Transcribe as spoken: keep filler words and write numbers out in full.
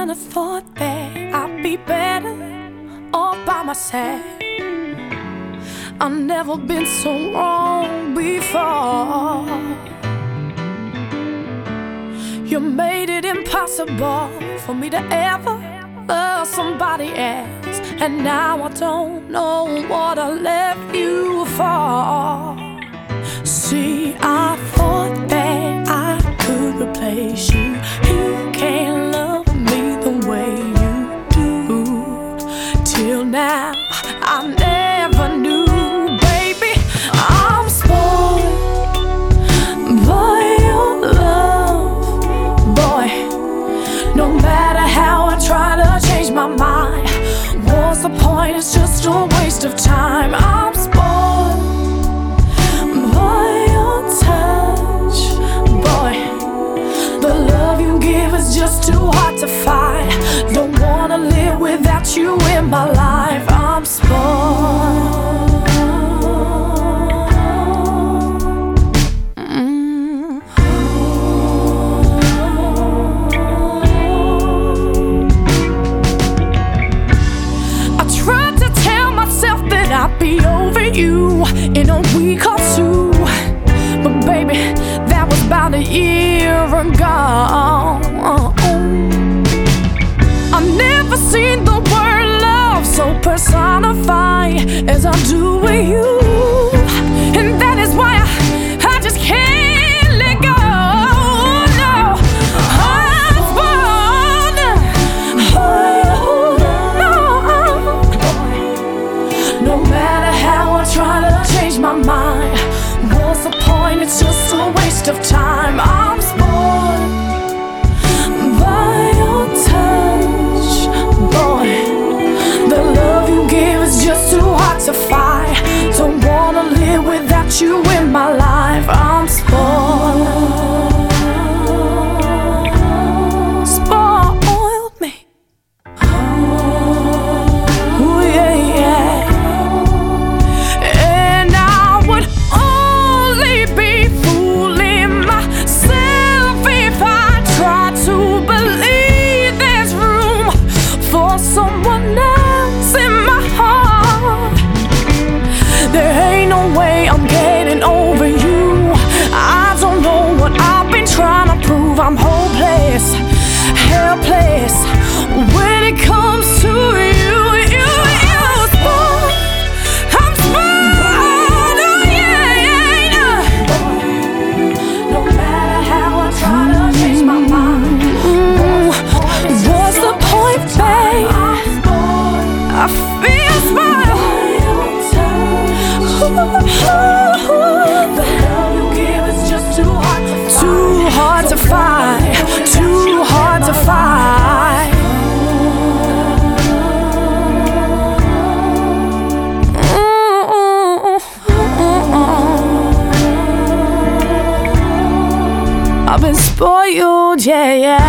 kinda thought that I'd be better all by myself. I've never been so wrong before. You made it impossible for me to ever love somebody else, and now I don't know what I left you for. See, I thought that I could replace you. You can't love me the way you do. Till now, I never knew, baby, I'm spoiled by your love. Boy, no matter how I try to change my mind, what's the point? It's just a waste of time. I'm spoiled by your touch. Boy, the love you give is just too hard to find. Don't wanna live without you in my life. I'm spoiled. Mm. I tried to tell myself that I'd be over you in a week or two, but baby, that was about a year ago. I've never seen the word love so personified as I do with you, and that is why I, I just can't let go. No, I'm spoiled. Oh, no. No matter how I try to change my mind, what's the point? It's just a waste of time. I'm spoiled by your touch. Boy, the love you give is just too hard to find. Don't wanna live without you in my life. I'm spoiled. Spoiled me. Ooh, yeah, yeah. And I would only be fooling myself if I tried to believe there's room for someone else in my heart. There ain't no way I'm getting over you. I don't know what I've been trying to prove. I'm hopeless, helpless when it comes to you. You, you spoiled. I'm spoiled. Oh yeah, yeah, yeah. No matter how I try to change my mind, what's the point, babe? I feel spoiled. The love you give is just too hard to find. Too hard to find. Too hard to find. I've been spoiled, yeah, yeah.